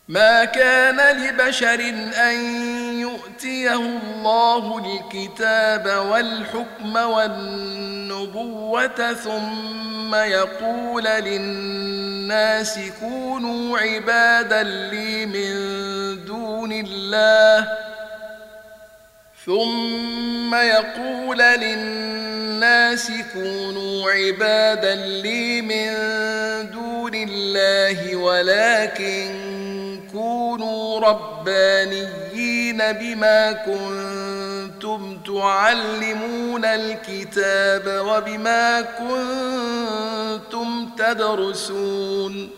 ما كان لبشر أن يؤتيه الله الكتاب والحكم والنبوة ثم يقول للناس كونوا عبادا لي من دون الله ولكن كونوا ربانيين بما كنتم تعلمون الكتاب وبما كنتم تدرسون